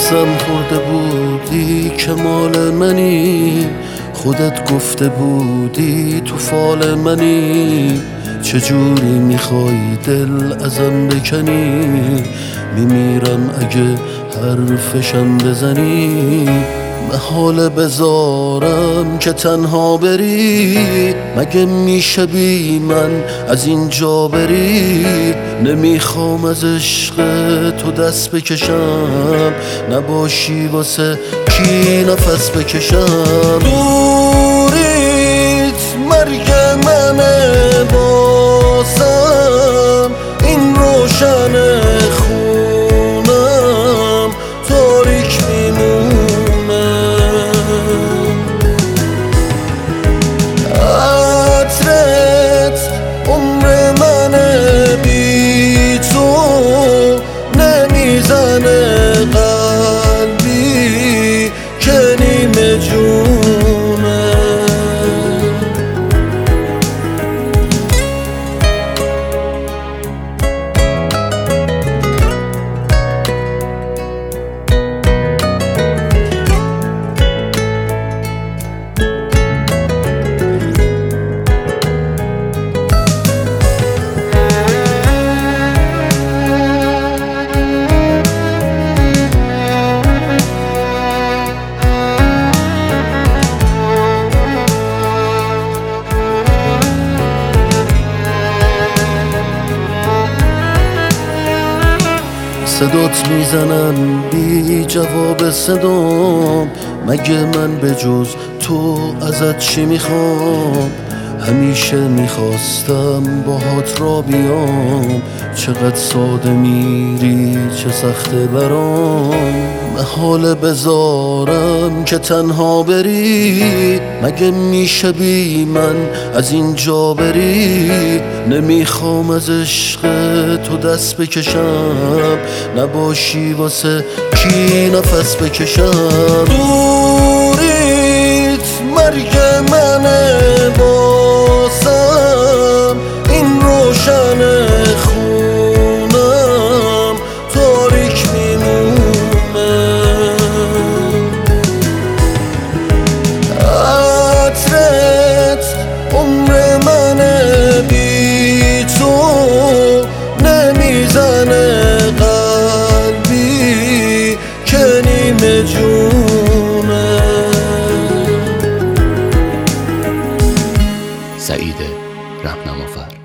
قسم خورده بودی که مال منی، خودت گفته بودی تو فال منی. چجوری میخوای دل ازم بکنی؟ میمیرم اگه حرفشم بزنی. محاله بذارم که تنها بری، مگه میشه بی من از اینجا بری؟ نمیخوام از عشق تو دست بکشم، نباشی واسه کی نفس بکشم. دوریت مرگ منه، بازم این روشن خونم تاریک میمونه. عطرت عمر منه، بی تو نمیزنه قلبی که نیمه جونه. صدات میزنن بی جواب صدام، مگه من به جز تو ازت چی میخوام؟ همیشه میخواستم باهات را بیام، چقدر ساده میری چه سخته برام. محاله بذارم که تنها بری، مگه میشه بی من از اینجا بری؟ نمیخوام از عشق تو دست بکشم، نباشی واسه کی نفس بکشم. دوریت مرگ منه، بازم این روشن خونم تاریک میمونه. عطرت عمر منه، بی تو نمیزنه قلبی که نیمه جونه. سعید رهنمافر.